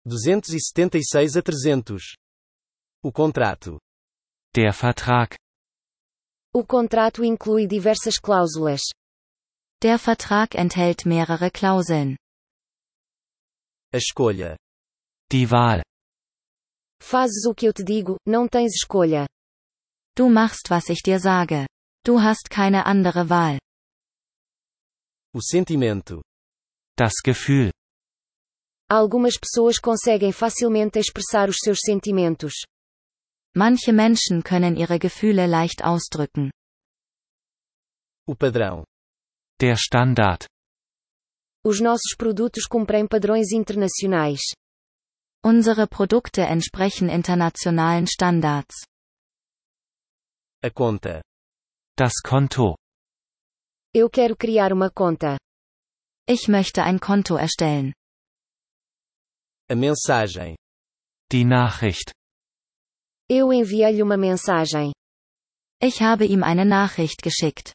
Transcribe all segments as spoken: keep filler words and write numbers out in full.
duzentos e setenta e seis a trezentos. O contrato. Der Vertrag. O contrato inclui diversas cláusulas. Der Vertrag enthält mehrere Klauseln. A escolha. Die Wahl. Fazes o que eu te digo, não tens escolha. Du machst, was ich dir sage. Du hast keine andere Wahl. O sentimento. Das Gefühl. Algumas pessoas conseguem facilmente expressar os seus sentimentos. Manche Menschen können ihre Gefühle leicht ausdrücken. O padrão. Der Standard. Os nossos produtos cumprem padrões internacionais. Unsere Produkte entsprechen internationalen Standards. A conta. Das Konto. Eu quero criar uma conta. Ich möchte ein Konto erstellen. A mensagem. Die Nachricht. Eu enviei-lhe uma mensagem. Ich habe ihm eine Nachricht geschickt.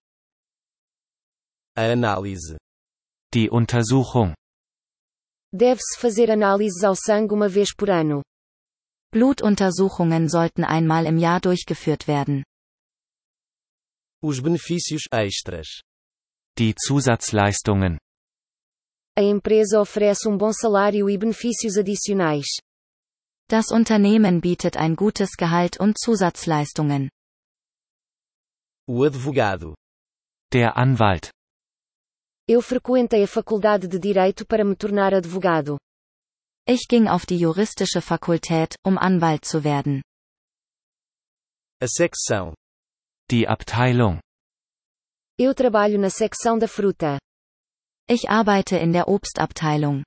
A análise. Die Untersuchung. Deve-se fazer análises ao sangue uma vez por ano. Blutuntersuchungen sollten einmal im Jahr durchgeführt werden. Os benefícios extras. Die Zusatzleistungen. A empresa oferece um bom salário e benefícios adicionais. Das Unternehmen bietet ein gutes Gehalt und Zusatzleistungen. O advogado. Der Anwalt. Eu frequentei a faculdade de Direito para me tornar advogado. Ich ging auf die juristische Fakultät, um Anwalt zu werden. A secção. Die Abteilung. Eu trabalho na secção da fruta. Ich arbeite in der Obstabteilung.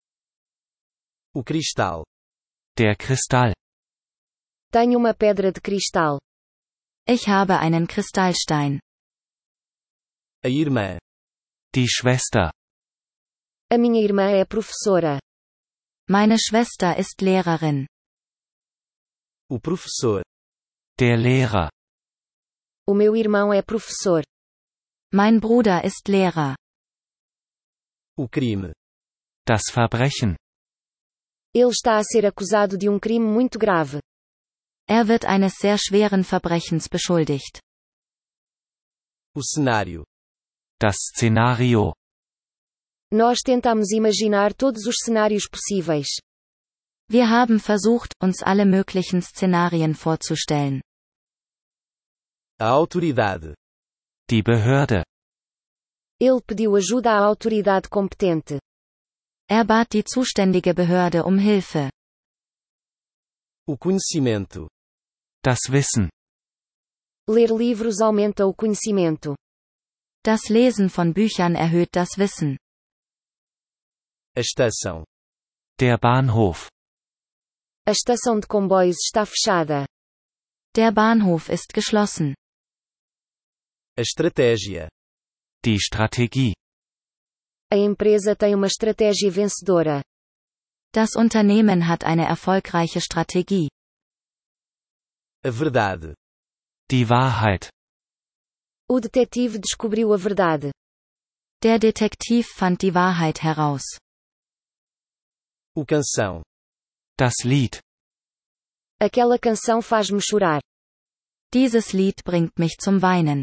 O cristal. Der Kristall. Tenho uma pedra de cristal. Ich habe einen Kristallstein. A irmã. Die Schwester. A minha irmã é professora. Meine Schwester ist Lehrerin. O professor. Der Lehrer. O meu irmão é professor. Mein Bruder ist Lehrer. O crime. Das Verbrechen. Ele está a ser acusado de um crime muito grave. Er wird eines sehr schweren Verbrechens beschuldigt. O cenário. Das Szenario. Nós tentamos imaginar todos os cenários possíveis. Wir haben versucht, uns alle möglichen Szenarien vorzustellen. A autoridade. Die Behörde. Ele pediu ajuda à autoridade competente. Er bat die zuständige Behörde um Hilfe. O conhecimento. Das Wissen. Ler livros aumenta o conhecimento. Das Lesen von Büchern erhöht das Wissen. A estação. Der Bahnhof. A estação de comboios está fechada. Der Bahnhof ist geschlossen. A estratégia. Die Strategie. A empresa tem uma estratégia vencedora. Das Unternehmen hat eine erfolgreiche Strategie. A verdade. Die Wahrheit. O detetive descobriu a verdade. Der Detektiv fand die Wahrheit heraus. O canção. Das Lied. Aquela canção faz-me chorar. Dieses Lied bringt mich zum Weinen.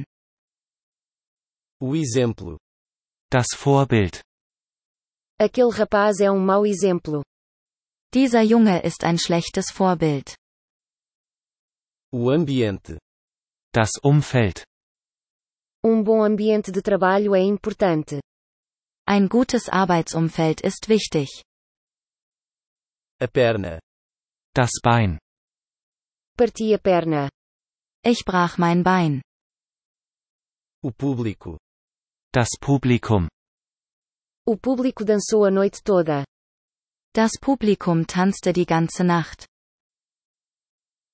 O exemplo. Das Vorbild. Aquele rapaz é um mau exemplo. Dieser Junge ist ein schlechtes Vorbild. O ambiente. Das Umfeld. Um bom ambiente de trabalho é importante. Ein gutes Arbeitsumfeld ist wichtig. A perna. Das Bein. Parti a perna. Ich brach mein Bein. O público. Das Publikum. O público dançou a noite toda. Das Publikum tanzte die ganze Nacht.